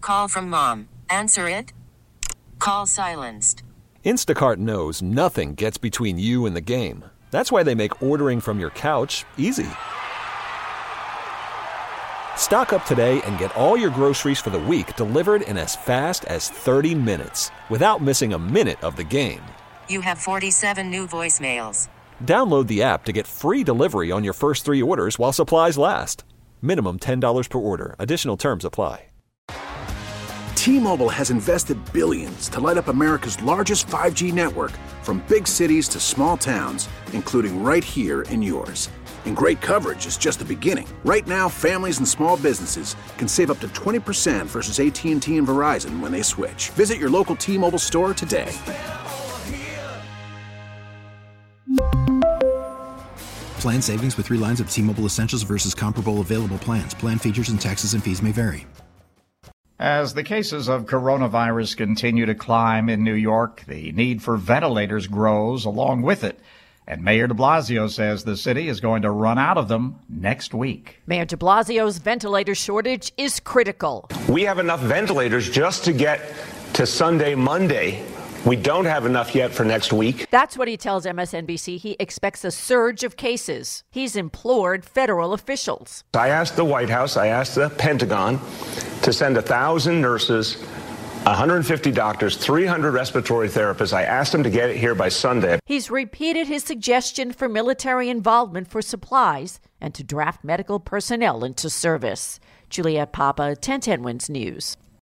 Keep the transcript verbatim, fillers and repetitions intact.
call from mom. Answer it. Call silenced. Instacart knows nothing gets between you and the game. That's why they make ordering from your couch easy. Stock up today and get all your groceries for the week delivered in as fast as thirty minutes without missing a minute of the game. You have forty-seven new voicemails. Download the app to get free delivery on your first three orders while supplies last. Minimum ten dollars per order. Additional terms apply. T-Mobile has invested billions to light up America's largest five G network, from big cities to small towns, including right here in yours. And great coverage is just the beginning. Right now, families and small businesses can save up to twenty percent versus A T and T and Verizon when they switch. Visit your local T-Mobile store today. Plan savings with three lines of T-Mobile Essentials versus comparable available plans. Plan features and taxes and fees may vary. As the cases of coronavirus continue to climb in New York, the need for ventilators grows along with it. And Mayor de Blasio says the city is going to run out of them next week. Mayor de Blasio's ventilator shortage is critical. We have enough ventilators just to get to Sunday, Monday. We don't have enough yet for next week. That's what he tells M S N B C. He expects a surge of cases. He's implored federal officials. I asked the White House, I asked the Pentagon to send one thousand nurses, one hundred fifty doctors, three hundred respiratory therapists. I asked them to get it here by Sunday. He's repeated his suggestion for military involvement for supplies and to draft medical personnel into service. Juliette Papa, ten ten Wins News.